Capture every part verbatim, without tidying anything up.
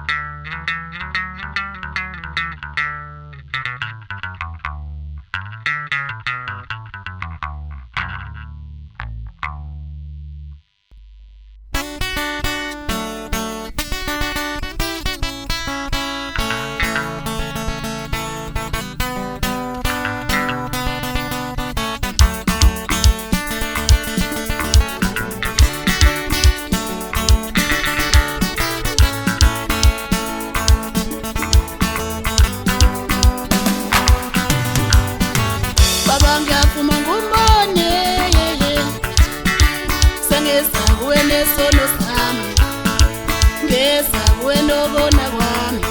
Sono sami, ngesa bueno bona kwami.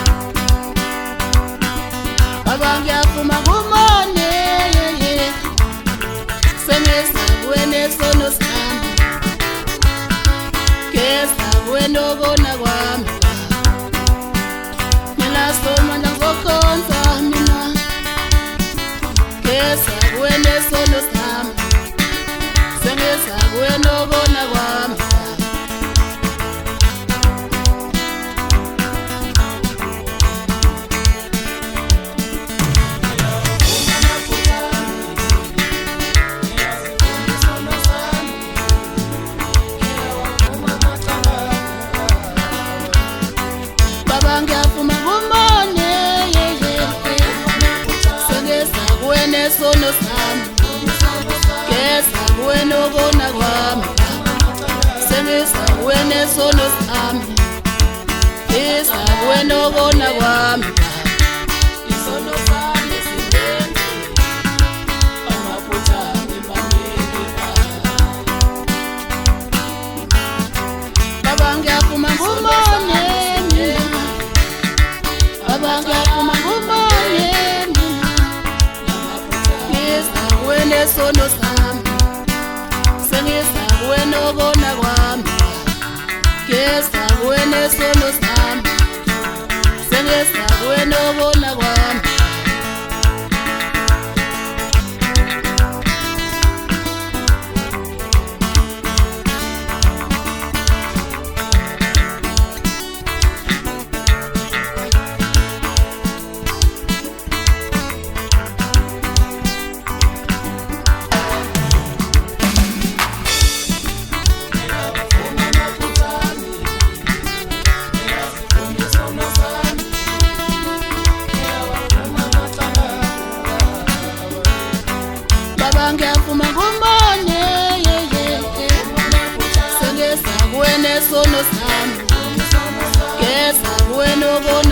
Baba ngiyafuma kumone, sengesa bueno sono sami, ngesa bueno bona kwami. Mina soma ngizokhonza mina, ngesa bueno sono sami, sengesa bueno bona kwami. Sono sami, kesa bueno bona kwami. Sengesa wene sono sami, kesa bueno bona kwami. Isono sami sibenzi, amaphutha ngimamile ba. Baba ngiyafuma ngumone mina, baba ngiyafuma ngumone. Sono sami, sengesa bueno bona kwami. Kesa wene sono sami, sengesa bueno bona kwami. Ngiyafuma ngumone, sengesa wene sono sami, kesa bueno bona.